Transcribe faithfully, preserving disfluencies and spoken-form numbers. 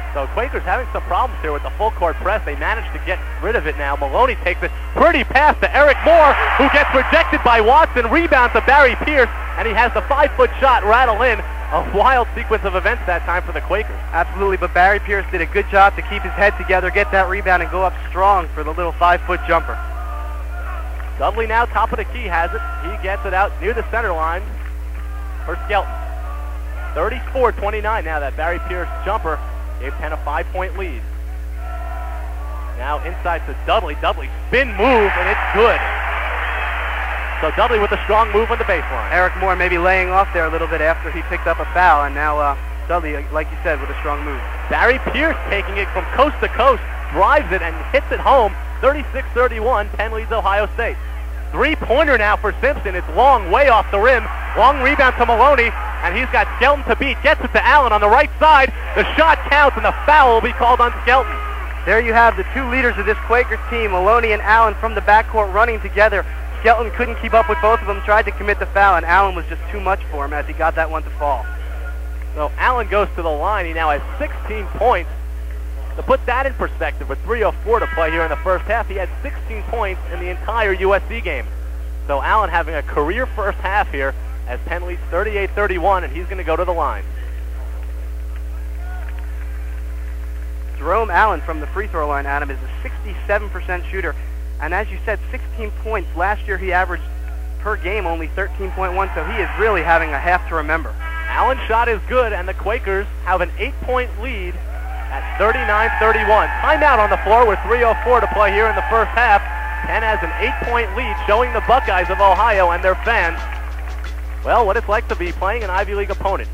So Quakers having some problems here with the full court press. They managed to get rid of it now. Maloney takes it pretty pass to Eric Moore, who gets rejected by Watson. Rebound to Barry Pierce, and he has the five-foot shot rattle in. A wild sequence of events that time for the Quakers. Absolutely, but Barry Pierce did a good job to keep his head together, get that rebound, and go up strong for the little five-foot jumper. Dudley now top of the key has it. He gets it out near the center line for Skelton. thirty-four twenty-nine now. That Barry Pierce jumper gave Penn a five-point lead. Now inside to Dudley. Dudley spin move, and it's good. So Dudley with a strong move on the baseline. Eric Moore maybe laying off there a little bit after he picked up a foul, and now uh, Dudley, like you said, with a strong move. Barry Pierce taking it from coast to coast, drives it and hits it home. thirty-six thirty-one, Penn leads Ohio State. Three-pointer now for Simpson. It's long, way off the rim. Long rebound to Maloney, and he's got Skelton to beat. Gets it to Allen on the right side. The shot counts, and the foul will be called on Skelton. There you have the two leaders of this Quakers team, Maloney and Allen, from the backcourt running together. Skelton couldn't keep up with both of them, tried to commit the foul, and Allen was just too much for him as he got that one to fall. So Allen goes to the line. He now has sixteen points. To put that in perspective, with three oh four to play here in the first half, he had sixteen points in the entire U S C game. So Allen having a career first half here as Penn leads thirty-eight thirty-one, and he's going to go to the line. Jerome Allen from the free throw line, Adam, is a sixty-seven percent shooter. And as you said, sixteen points. Last year he averaged per game only thirteen point one, so he is really having a half to remember. Allen's shot is good, and the Quakers have an eight-point lead at thirty-nine thirty-one. Timeout on the floor with three oh four to play here in the first half. Penn has an eight-point lead, showing the Buckeyes of Ohio and their fans, well, what it's like to be playing an Ivy League opponent.